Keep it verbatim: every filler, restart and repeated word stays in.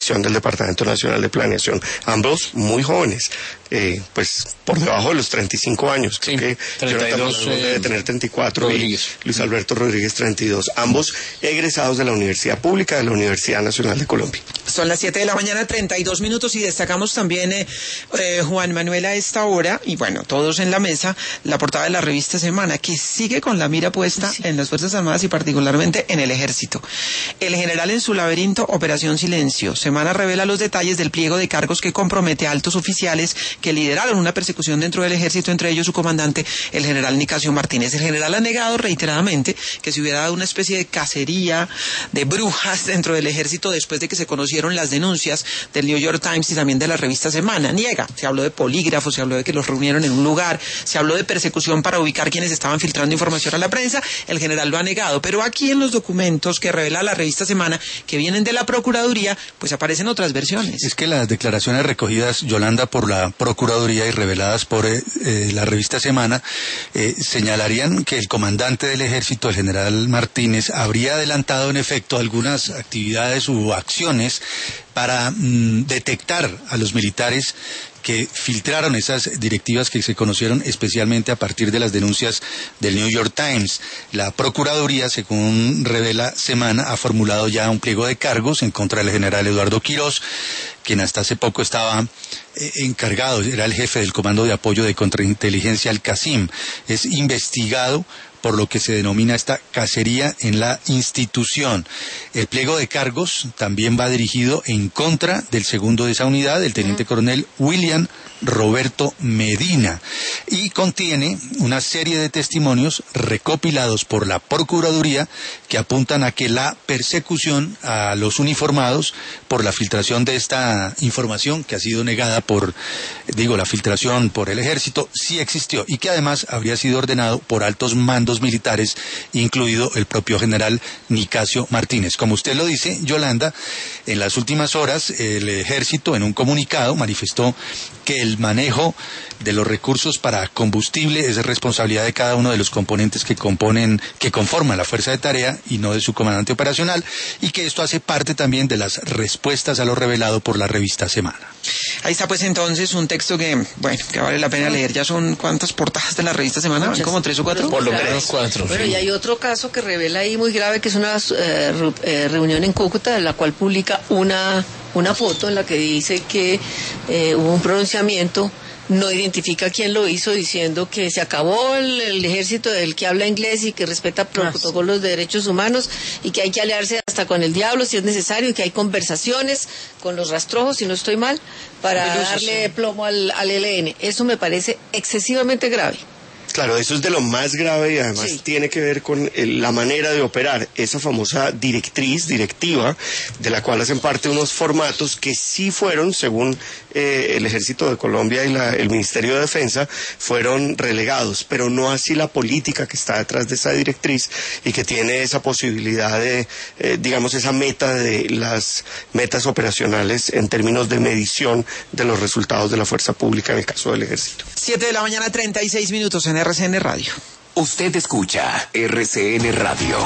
del Departamento Nacional de Planeación, ambos muy jóvenes, eh, pues por debajo de los treinta y cinco años, sí, creo que treinta y dos, Jonathan eh, debe tener treinta y cuatro Rodríguez. y Luis Alberto Rodríguez treinta y dos, ambos egresados de la Universidad Pública de la Universidad Nacional de Colombia. Son las siete de la mañana, treinta y dos minutos, y destacamos también, eh, eh, Juan Manuel, a esta hora, y bueno, todos en la mesa, la portada de la revista Semana, que sigue con la mira puesta sí. en las Fuerzas Armadas y particularmente en el Ejército. El general en su laberinto, Operación Silencio. Semana revela los detalles del pliego de cargos que compromete a altos oficiales que lideraron una persecución dentro del Ejército, entre ellos su comandante, el general Nicasio Martínez. El general ha negado reiteradamente que se hubiera dado una especie de cacería de brujas dentro del Ejército después de que se conocieron las denuncias del New York Times y también de la revista Semana. Niega. Se habló de polígrafos, se habló de que los reunieron en un lugar, se habló de persecución para ubicar quienes estaban filtrando información a la prensa. El general lo ha negado, pero aquí en los documentos que revela la revista Semana, que vienen de la Procuraduría, pues aparecen otras versiones. Es que las declaraciones recogidas, Yolanda, por la Procuraduría y reveladas por eh, eh, la revista Semana, eh, señalarían que el comandante del Ejército, el general Martínez, habría adelantado en efecto algunas actividades u acciones para mmm, detectar a los militares que filtraron esas directivas que se conocieron especialmente a partir de las denuncias del New York Times. La Procuraduría, según revela Semana, ha formulado ya un pliego de cargos en contra del general Eduardo Quirós, quien hasta hace poco estaba eh, encargado, era el jefe del Comando de Apoyo de Contrainteligencia, el CACIM. Es investigado por lo que se denomina esta cacería en la institución. El pliego de cargos también va dirigido en contra del segundo de esa unidad, el teniente coronel William Roberto Medina, y contiene una serie de testimonios recopilados por la Procuraduría que apuntan a que la persecución a los uniformados por la filtración de esta información, que ha sido negada por, digo, la filtración por el Ejército, sí existió, y que además habría sido ordenado por altos mandos militares, incluido el propio general Nicasio Martínez. Como usted lo dice, Yolanda, en las últimas horas el Ejército en un comunicado manifestó que el manejo de los recursos para combustible es responsabilidad de cada uno de los componentes que componen, que conforman la fuerza de tarea y no de su comandante operacional, y que esto hace parte también de las respuestas a lo revelado por la revista Semana. Ahí está pues entonces un texto que, bueno, que vale la pena leer. Ya son ¿cuántas portadas de la revista Semana? ¿Van como tres o cuatro? Por lo menos cuatro. Bueno, sí. Y hay otro caso que revela ahí muy grave, que es una eh, eh, reunión en Cúcuta, en la cual publica una, una foto en la que dice que eh, hubo un pronunciamiento, no identifica quién lo hizo, diciendo que se acabó el, el ejército del que habla inglés y que respeta protocolos de derechos humanos y que hay que aliarse hasta con el diablo si es necesario, y que hay conversaciones con los rastrojos, si no estoy mal, para darle plomo al, al E L N. Eso me parece excesivamente grave. Claro, eso es de lo más grave y además sí. tiene que ver con el, la manera de operar, esa famosa directriz, directiva, de la cual hacen parte unos formatos que sí fueron, según eh, el Ejército de Colombia y la, el Ministerio de Defensa, fueron relegados, pero no así la política que está detrás de esa directriz y que tiene esa posibilidad de, eh, digamos, esa meta de las metas operacionales en términos de medición de los resultados de la fuerza pública en el caso del Ejército. siete de la mañana, treinta y seis minutos en R C N Radio. Usted escucha R C N Radio.